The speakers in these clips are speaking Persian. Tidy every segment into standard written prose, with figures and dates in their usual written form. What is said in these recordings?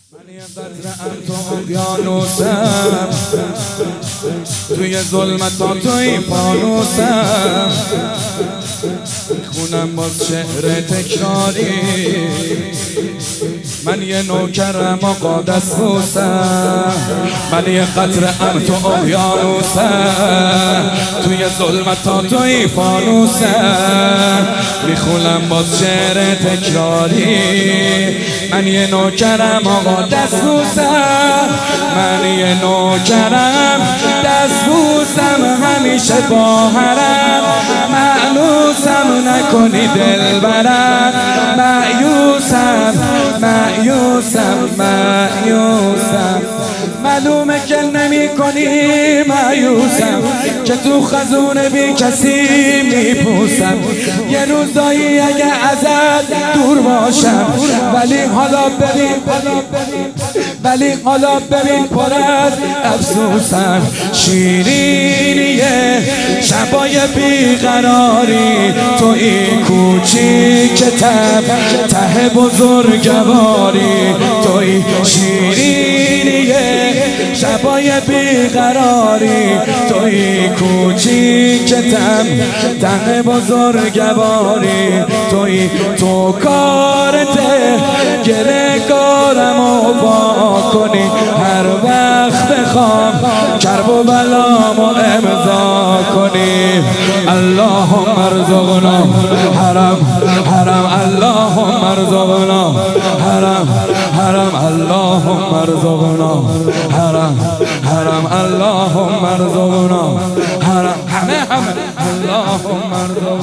من یه قطره‌ام تو اقیانوسم، توی ظلمتات توی فانوسم، میخونم باز شعر تکراری. من یه نوکرم آقا دستبوسم، من یه قطره‌ام تو اقیانوسم، توی ظلمتات توی فانوسم، میخونم باز شعر تکراری. من یه نوکرم آقا دستبوسم، من یه نوکرم دستبوسم، همیشه با حرم مأنوسم، نکنی دل برم مأیوسم مأیوسم مأیوسم. معلومه که نمی کنی مأیوسم، که تو خزون بی کسی میپوسم. یه روزایی اگه ازت دور باشم، ولی حالا ببین پر از افسوسم. شیرینیه شبای بیقراری، توی کوچیک ته بزرگواری، توی شیرینیه شبای بیقراری، توی کوچیک ته بزرگواری، توی تو کارته گره کارمو با کنی، هر وقت بخوام کرب و بلامو امضا کنی. اللهم ارزقنا حرم حرم، اللهم ارزقنا حرم حرم، اللهم ارزقنا حرم حرم، اللهم ارزقنا حرم. همه اللهم ارزقنا.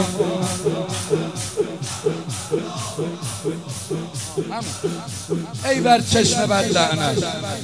ای بر چشم بد لعنت،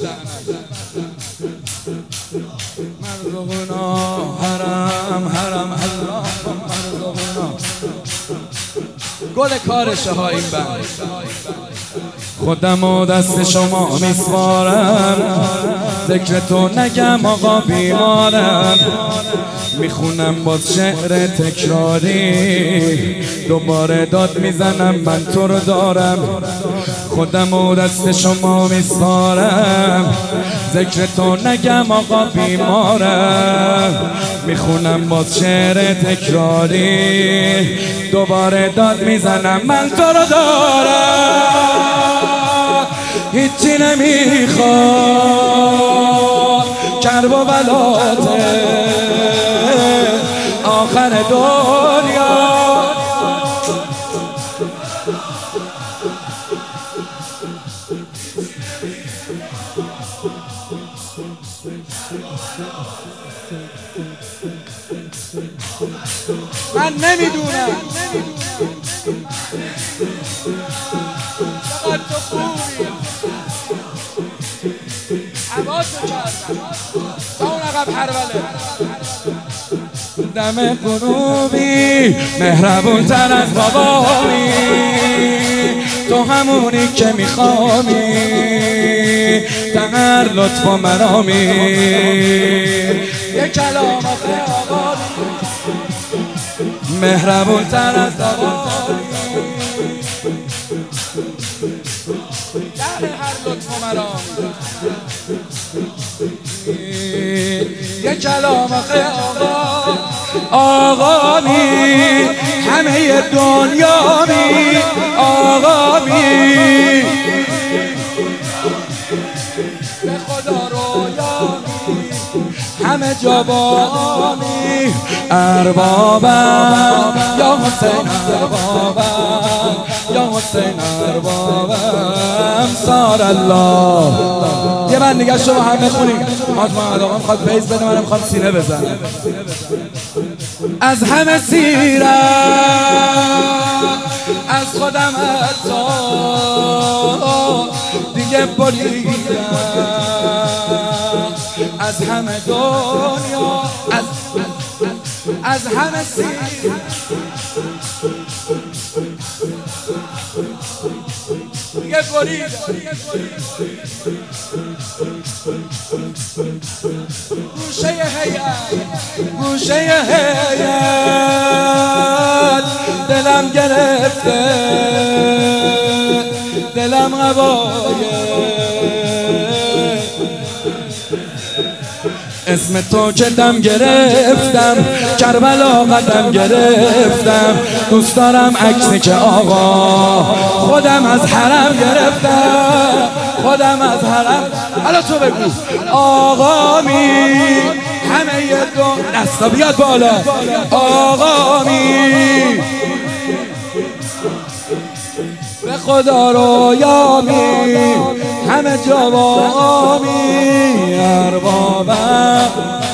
مرزقنا حرم حرم، اللهم مرزقنا. گل کارشه ها این بند. خودم و دست شما میسپارم، ذکر تو نگم آقا بیمارم. میخونم باز شعر تکراری، دوباره داد میزنم من تو رو دارم. خودم و دست شما میسپارم، ذکر تو نگم آقا بیمارم. میخونم باز شعر تکراری، دوباره داد میزنم من تو رو دارم. هیچی نمیخوام، کرب و بلاته آخر دنیا. من نمیدونم چقدر تو خوبی، حواسو کردم تا اون عقب هروله. دم غروبی مهربون تر از بابایی، تو همونی که میخوامی، در لطف و مرامی. یه کلام آخه آقایی، مهربون تر از بابایی، در هر لطف و مرامی. یه کلام آخه آقایی، همه دنیا می آقایی، به خدا رویانی همه جا بامی. اربابم یا حسین اربابم، یا حسین اربابم، سار الله. یه من دیگه شما هم بخونیم. محمد آقا میخواد فیض بده، منم میخوام سینه بزنم. از همه سیرم از خودم حتی دیگه بریدم، از همه دنیا از همه سیرم دیگه بریدم. گوشه هیئت دلم گرفته، دلم قبایه اسم تو که دم گرفتم کربلا قدم گرفتم دوست دارم عکسی که آقا خودم از حرم گرفتم خودم از حرم. حالا تو بگو آقا می همه یه دو دستا بیاد بالا آقا می به خدا رو یامی همه جا با آمی اربابم